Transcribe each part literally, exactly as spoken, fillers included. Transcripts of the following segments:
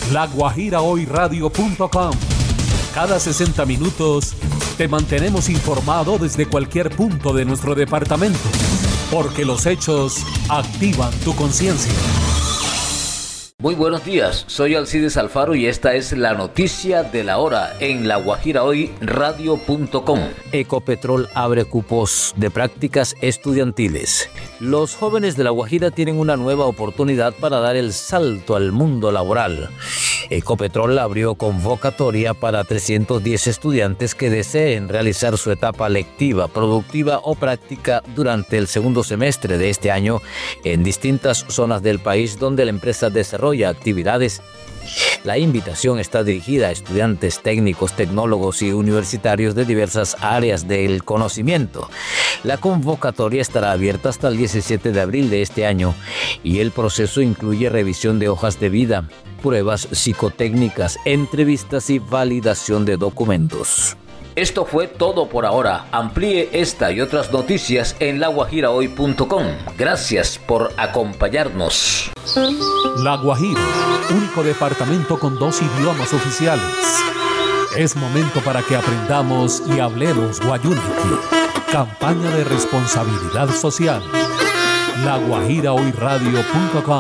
la guajira hoy radio punto com. Cada sesenta minutos te mantenemos informado desde cualquier punto de nuestro departamento, porque los hechos activan tu conciencia. Muy buenos días, soy Alcides Alfaro y esta es la noticia de la hora en la guajira hoy radio punto com. Ecopetrol abre cupos de prácticas estudiantiles. Los jóvenes de La Guajira tienen una nueva oportunidad para dar el salto al mundo laboral. Ecopetrol abrió convocatoria para trescientos diez estudiantes que deseen realizar su etapa lectiva, productiva o práctica durante el segundo semestre de este año en distintas zonas del país donde la empresa desarrolla actividades. La invitación está dirigida a estudiantes técnicos, tecnólogos y universitarios de diversas áreas del conocimiento. La convocatoria estará abierta hasta el diecisiete de abril de este año y el proceso incluye revisión de hojas de vida, pruebas psicotécnicas, entrevistas y validación de documentos. Esto fue todo por ahora. Amplíe esta y otras noticias en la guajira hoy punto com. Gracias por acompañarnos. La Guajira, único departamento con dos idiomas oficiales. Es momento para que aprendamos y hablemos guayúniqui. Campaña de responsabilidad social. la guajira hoy radio punto com.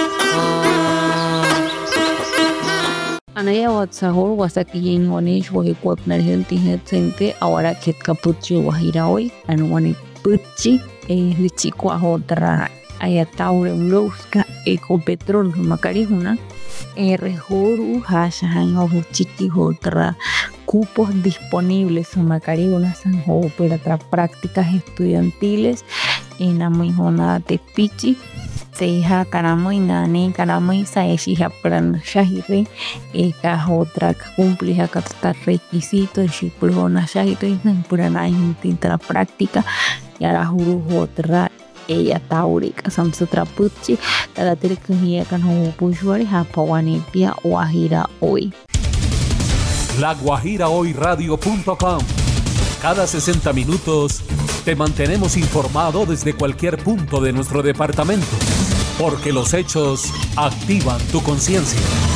Anaya watsahor wasakiyin wanish wahi kwapnar hilti hetsente awara ketka putchi wahira hoy anwani putchi e lichikwa hotra ayataure mlouska Ecopetrol macarihuna e rejoru hashahan hochiki hotra cupos disponibles macarihuna sanho para prácticas estudiantiles en la mijona de pichi seja karamo inani karamo isaeshi hapran shahire eka otra cumple hasta requisito de shiplona shahito en purana intra práctica y ahora juru otra ella taurika samsutra puchi tada terkehia kan ho pushwari hapawani pia guajira hoy. la guajira hoy radio punto com. Cada sesenta minutos te mantenemos informado desde cualquier punto de nuestro departamento, porque los hechos activan tu conciencia.